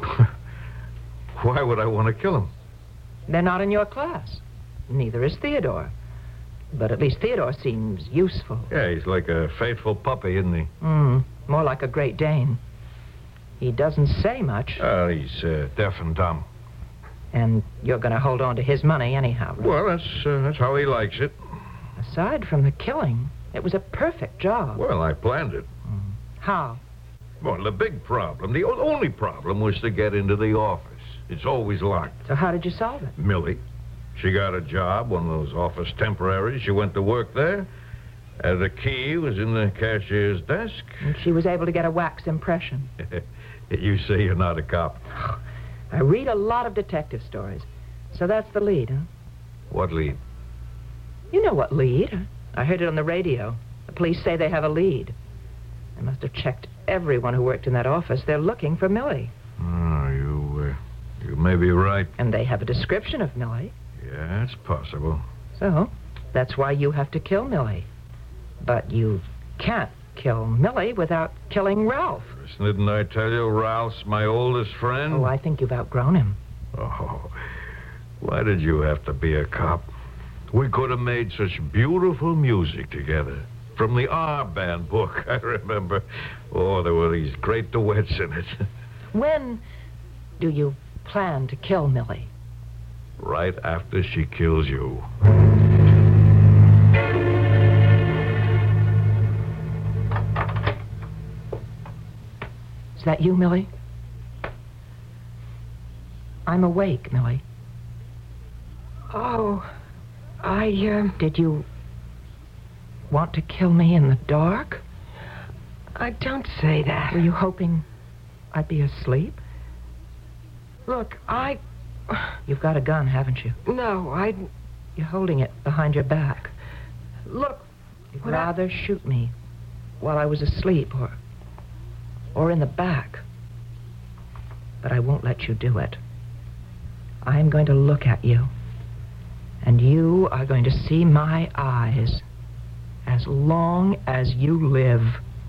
Why would I want to kill him? They're not in your class. Neither is Theodore. But at least Theodore seems useful. Yeah, he's like a faithful puppy, isn't he? Hmm, more like a Great Dane. He doesn't say much, Oh, he's uh, deaf and dumb. and you're going to hold on to his money anyhow. Well, that's uh, that's how he likes it. Aside from the killing, it was a perfect job. Well, I planned it. How? Well, the big problem, the o- only problem was to get into the office. It's always locked. So how did you solve it? Millie, she got a job, one of those office temporaries. She went to work there. Uh, the key was in the cashier's desk. And she was able to get a wax impression. You say you're not a cop. I read a lot of detective stories. So that's the lead, huh? What lead? You know what lead. I heard it on the radio. The police say they have a lead. They must have checked everyone who worked in that office. They're looking for Millie. Oh, you, uh, you may be right. And they have a description of Millie. Yeah, it's possible. So, that's why you have to kill Millie. But you can't kill Millie without killing Ralph. Didn't I tell you Ralph's my oldest friend? Oh, I think you've outgrown him. Oh, why did you have to be a cop? We could have made such beautiful music together. From the R Band book, I remember. Oh, there were these great duets in it. When do you plan to kill Millie? Right after she kills you. Is that you, Millie? I'm awake, Millie. Oh, I, um... Did you want to kill me in the dark? I don't say that. Were you hoping I'd be asleep? Look, I... You've got a gun, haven't you? No, I... You're holding it behind your back. Look, You'd what I- rather shoot me while I was asleep or... or in the back. But I won't let you do it. I'm going to look at you. And you are going to see my eyes as long as you live.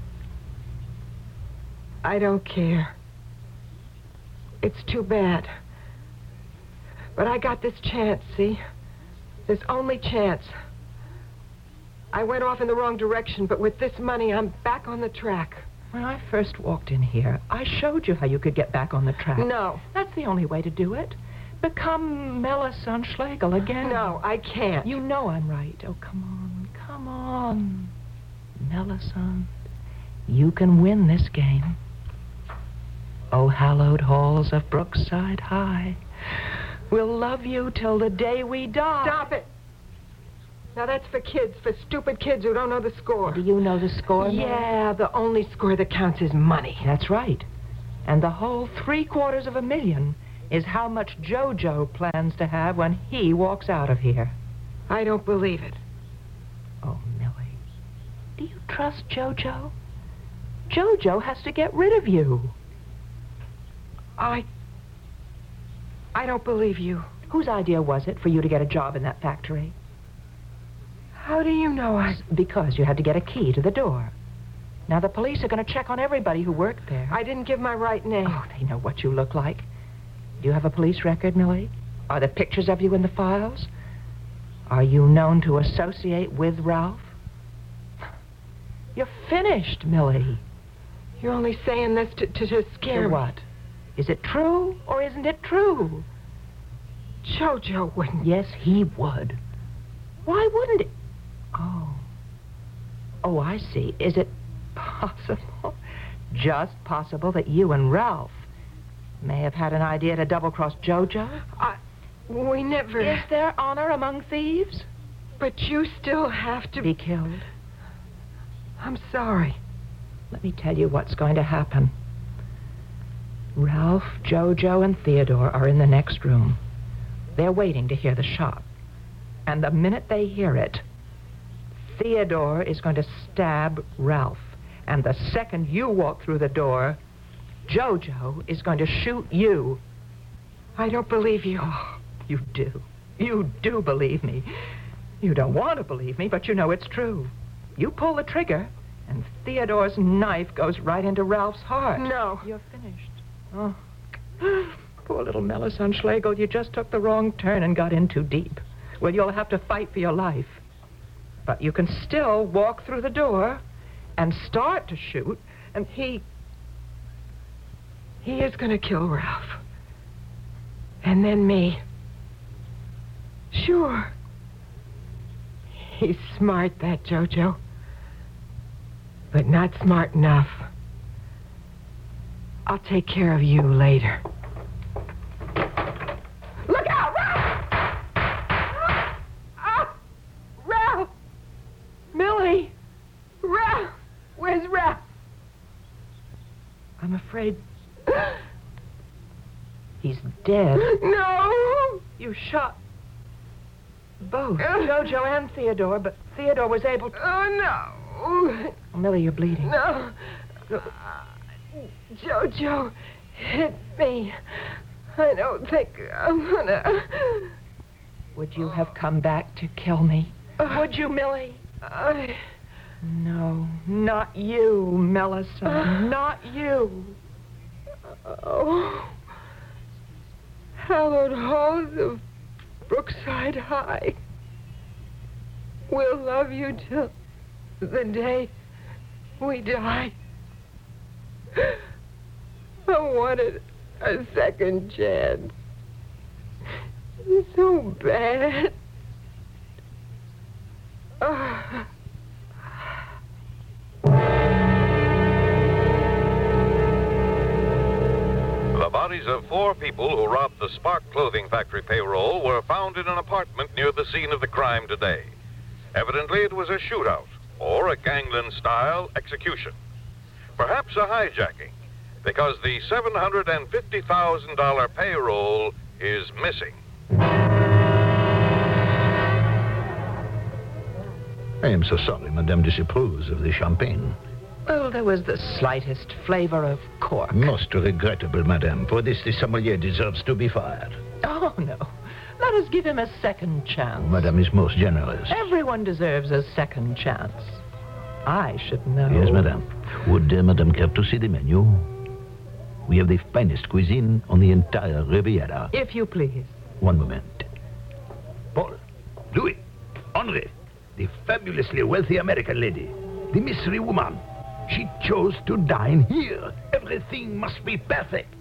I don't care. It's too bad. But I got this chance, see? This only chance. I went off in the wrong direction, but with this money, I'm back on the track. When I first walked in here, I showed you how you could get back on the track. No. That's the only way to do it. Become Melisande Schlegel again. No, I can't. You know I'm right. Oh, come on. Come on. Melisande, you can win this game. Oh, hallowed halls of Brookside High. We'll love you till the day we die. Stop it. Now, that's for kids, for stupid kids who don't know the score. Do you know the score, Mary? Yeah, the only score that counts is money. That's right. And the whole three quarters of a million is how much JoJo plans to have when he walks out of here. I don't believe it. Oh, Millie, do you trust JoJo? JoJo has to get rid of you. I... I don't believe you. Whose idea was it for you to get a job in that factory? How do you know I... Because you had to get a key to the door. Now, the police are going to check on everybody who worked there. I didn't give my right name. Oh, they know what you look like. Do you have a police record, Millie? Are there pictures of you in the files? Are you known to associate with Ralph? You're finished, Millie. You're only saying this to, to, to scare To me. what? Is it true or isn't it true? JoJo wouldn't. Yes, he would. Why wouldn't it? Oh. Oh, I see. Is it possible, just possible, that you and Ralph may have had an idea to double-cross JoJo? I... We never... Is there honor among thieves? But you still have to... Be killed. I'm sorry. Let me tell you what's going to happen. Ralph, JoJo, and Theodore are in the next room. They're waiting to hear the shot. And the minute they hear it, Theodore is going to stab Ralph. And the second you walk through the door, JoJo is going to shoot you. I don't believe you. Oh, you do. You do believe me. You don't want to believe me, but you know it's true. You pull the trigger, and Theodore's knife goes right into Ralph's heart. No. You're finished. Oh. Poor little Melisande Schlegel, you just took the wrong turn and got in too deep. Well, you'll have to fight for your life. But you can still walk through the door and start to shoot, and he... He is going to kill Ralph. And then me. Sure. He's smart, that JoJo. But not smart enough. I'll take care of you later. Look out, Ralph! Ah! Ralph! Millie! Ralph! Where's Ralph? I'm afraid he's dead. No! You shot both Jojo and Theodore, but Theodore was able to... Oh, no. Oh, Millie, you're bleeding. No. Uh, Jojo hit me. I don't think I'm gonna... Would you have come back to kill me? Would you, Millie? I... No, not you, Melissa. Not you. Oh. Hallowed halls of Brookside High. We'll love you till the day we die. I wanted a second chance. So bad. Uh. The bodies of four people who robbed the Spark Clothing Factory payroll were found in an apartment near the scene of the crime today. Evidently, it was a shootout or a gangland-style execution. Perhaps a hijacking, because the seven hundred fifty thousand dollars payroll is missing. I am so sorry Madame disapproves of the champagne. Well, there was the slightest flavor of cork. Most regrettable, Madame. For this, the sommelier deserves to be fired. Oh, no. Let us give him a second chance. Madame is most generous. Everyone deserves a second chance. I should know. Yes, Madame. Would uh, Madame care to see the menu? We have the finest cuisine on the entire Riviera. If you please. One moment. Paul, Louis, Henri, the fabulously wealthy American lady, the mystery woman. She chose to dine here. Everything must be perfect.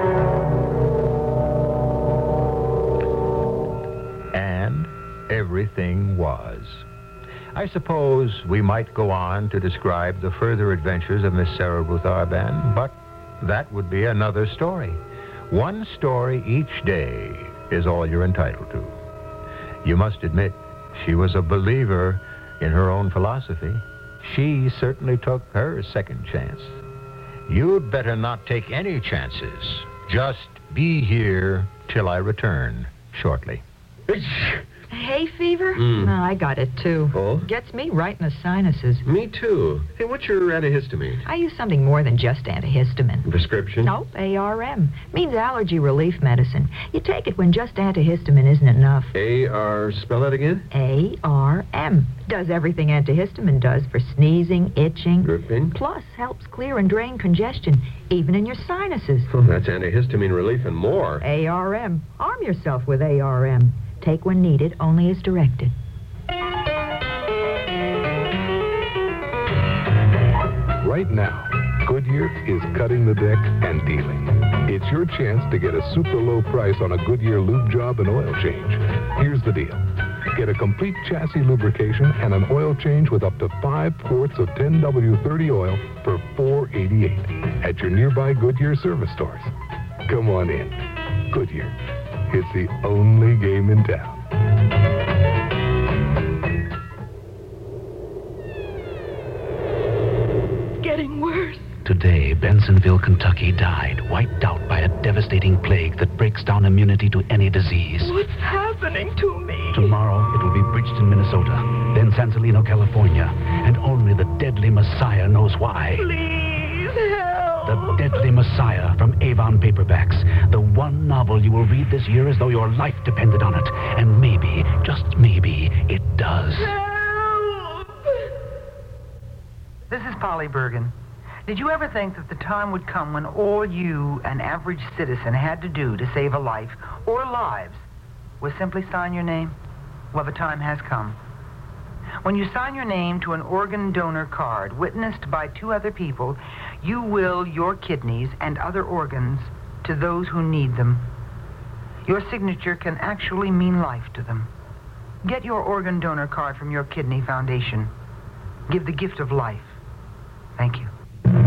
And everything was. I suppose we might go on to describe the further adventures of Miss Sarah Ruth Arban, but that would be another story. One story each day is all you're entitled to. You must admit, she was a believer in her own philosophy. She certainly took her second chance. You'd better not take any chances. Just be here till I return shortly. Hay fever? Mm. No, I got it, too. Oh? Gets me right in the sinuses. Me too. Hey, what's your antihistamine? I use something more than just antihistamine. Prescription? Nope, A R M. Means allergy relief medicine. You take it when just antihistamine isn't enough. A R, spell that again? A R M. Does everything antihistamine does for sneezing, itching. Dripping? Plus, helps clear and drain congestion, even in your sinuses. Oh, that's antihistamine relief and more. A R M. Arm yourself with A R M. Take when needed, only as directed. Right now, Goodyear is cutting the deck and dealing. It's your chance to get a super low price on a Goodyear lube job and oil change. Here's the deal. Get a complete chassis lubrication and an oil change with up to five quarts of ten W thirty oil for four eighty-eight at your nearby Goodyear service stores. Come on in. Goodyear. It's the only game in town. Getting worse. Today, Bensonville, Kentucky died, wiped out by a devastating plague that breaks down immunity to any disease. What's happening to me? Tomorrow, it will be Bridgeton, Minnesota, then Sausalito, California, and only the deadly Messiah knows why. Please help. The Deadly Messiah from Avon Paperbacks. The one novel you will read this year as though your life depended on it. And maybe, just maybe, it does. Help. This is Polly Bergen. Did you ever think that the time would come when all you, an average citizen, had to do to save a life, or lives, was simply sign your name? Well, the time has come. When you sign your name to an organ donor card witnessed by two other people, you will your kidneys and other organs to those who need them. Your signature can actually mean life to them. Get your organ donor card from your Kidney Foundation. Give the gift of life. Thank you.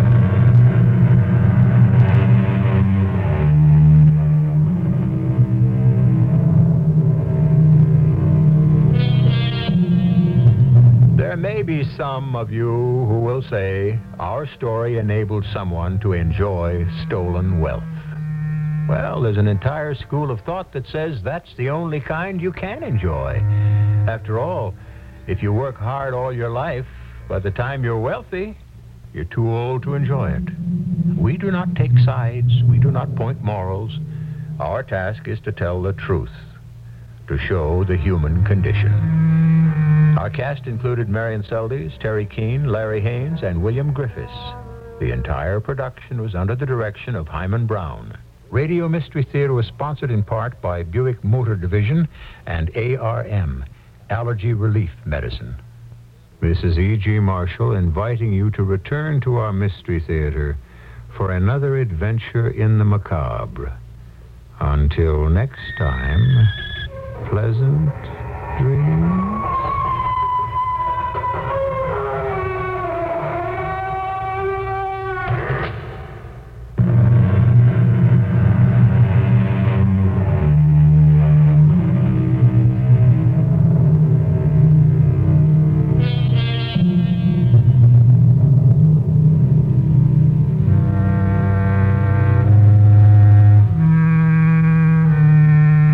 There may be some of you who will say our story enabled someone to enjoy stolen wealth. Well, there's an entire school of thought that says that's the only kind you can enjoy. After all, if you work hard all your life, by the time you're wealthy, you're too old to enjoy it. We do not take sides. We do not point morals. Our task is to tell the truth, to show the human condition. Our cast included Marion Seldes, Terry Keane, Larry Haynes, and William Griffiths. The entire production was under the direction of Hyman Brown. Radio Mystery Theater was sponsored in part by Buick Motor Division and A R M, Allergy Relief Medicine. This is E G. Marshall inviting you to return to our Mystery Theater for another adventure in the macabre. Until next time, pleasant dreams.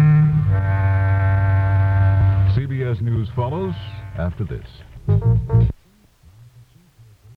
News follows after this.